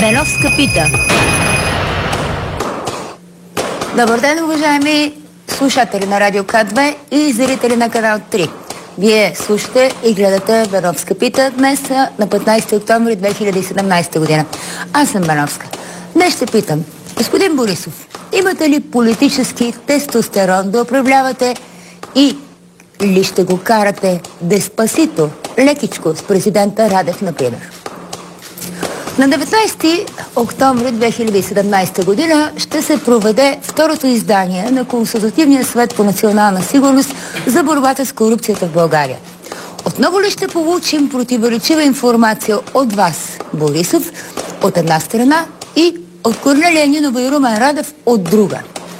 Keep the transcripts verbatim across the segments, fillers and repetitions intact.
Беновска пита. Добър ден, уважаеми слушатели на Радио К две и зрители на канал три. Вие слушате и гледате Беновска пита днес на петнайсети октомври две хиляди и седемнайсета година. Аз съм Беновска. Днес ще питам, господин Борисов, имате ли политически тестостерон да управлявате и ли ще го карате деспасито, лекичко с президента Радев, например? На деветнайсети октомври две хиляди и седемнайсета година ще се проведе второто издание на Консултативния съвет по национална сигурност за борбата с корупцията в България. Отново ли ще получим противоречива информация от вас, Борисов, от една страна, и от Корнелия Нинова и Румен Радев от друга?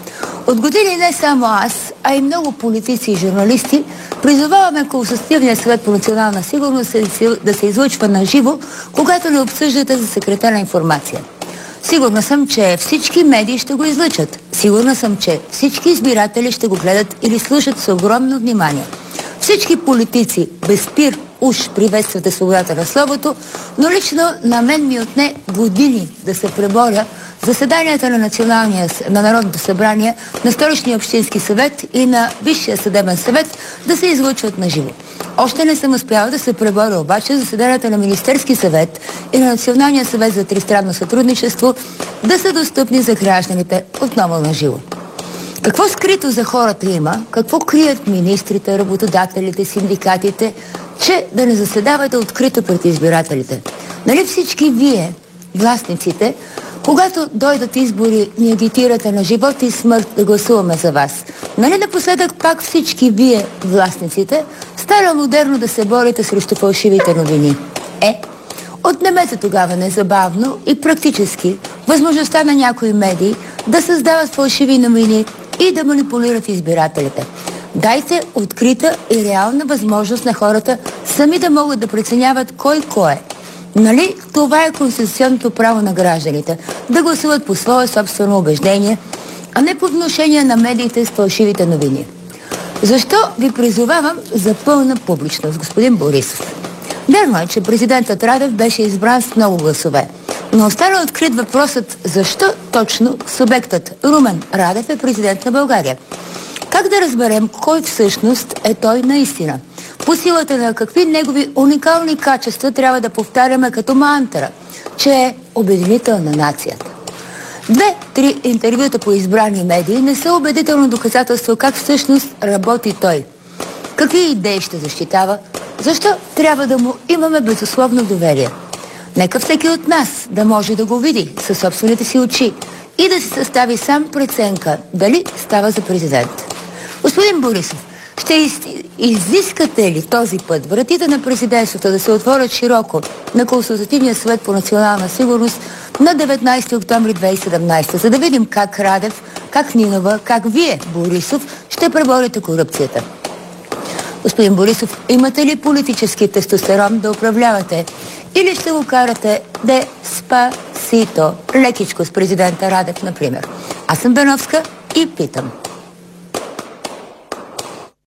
От години не само аз, а и много политици и журналисти призоваваме Консултативния съвет по национална сигурност да се излъчва на живо, когато не обсъждате за секретна информация. Сигурна съм, че всички медии ще го излъчат. Сигурна съм, че всички избиратели ще го гледат или слушат с огромно внимание. Всички политици без пир уж приветствате свободата на словото, но лично на мен ми отне години да се преборя заседанията на, националния, на Народното събрание, на Столичния общински съвет и на Висшия съдебен съвет да се излъчват на живо. Още не съм успяла да се преборя обаче заседанията на Министерски съвет и на Националния съвет за тристранно сътрудничество да са достъпни за гражданите отново на живо. Какво скрито за хората има, какво крият министрите, работодателите, синдикатите, че да не заседавате открито пред избирателите? Нали всички вие, властниците, когато дойдат избори, ни агитирате на живот и смърт да гласуваме за вас? Нали напоследък пак всички вие, властниците, стара модерно да се борите срещу фалшивите новини? Е, отнемете тогава незабавно и практически възможността на някои медии да създават фалшиви новини и да манипулират избирателите. Дайте открита и реална възможност на хората сами да могат да преценяват кой кой е. Нали това е конституционното право на гражданите да гласуват по свое собствено убеждение, а не по внушение на медиите с фалшивите новини? Защо ви призовавам за пълна публичност, господин Борисов? Вярно е, че президентът Радев беше избран с много гласове, но остана открит въпросът защо точно субектът Румен Радев е президент на България. Как да разберем кой всъщност е той наистина? По силата на какви негови уникални качества трябва да повтаряме като мантра, че е обединител на нацията? Две-три интервюта по избрани медии не са убедително доказателство как всъщност работи той. Какви идеи ще защитава? Защо трябва да му имаме безусловно доверие? Нека всеки от нас да може да го види със собствените си очи и да си състави сам преценка дали става за президент. Господин Борисов, ще из... изискате ли този път вратите на президентството да се отворят широко на Консултативния съвет по национална сигурност на деветнайсети октомври две хиляди и седемнайсета, за да видим как Радев, как Нинова, как вие, Борисов, ще преборите корупцията? Господин Борисов, имате ли политически тестостерон да управлявате или ще го карате деспасито, лекичко с президента Радев, например? Аз съм Беновска и питам.